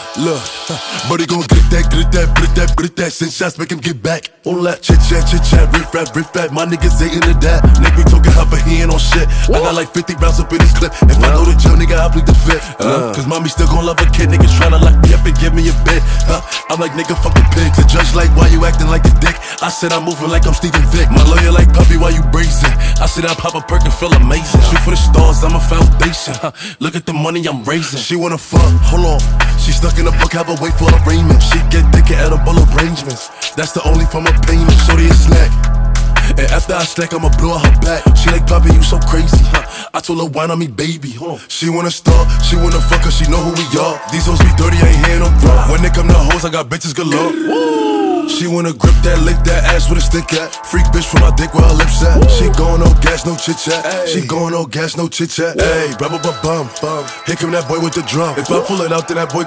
Look, but he gon' get that, send shots, make him get back. All that chit chat, riff rap, my niggas ain't into that. Nigga be talking hot, but he ain't on shit. I got like 50 rounds up in this clip. If I know the gym, nigga, I plead the fifth. Cause mommy still gon' love a kid, niggas tryna lock me up and give me a bit. I'm like, nigga, fuck the pigs. The judge like, why you acting like a dick? I said I'm moving like I'm Steven Vick. My lawyer like, puppy, why you brazen? I said I pop a perk and feel amazing. Shoot for the stars, I'm a foundation. Look at the money I'm raising. She wanna fuck, hold on. She stuck in a book, have her wait for arraignment. She get thick at edible arrangements. That's the only form of payment. Shorty a snack. And after I snack, I'ma blow her back. She like, Poppy, you so crazy. I told her, wine on me, baby. She wanna start, she wanna fuck her, she know who we are. These hoes be dirty, I ain't hearing them raw. When they come to hoes, I got bitches galore. She wanna grip that, lick that ass with a stick at. Freak bitch from my dick where her lips at. She going no gas, no chit chat. She going no gas, no chit chat. Ayy, bum. Here come that boy with the drum. If I pull it out, then that boy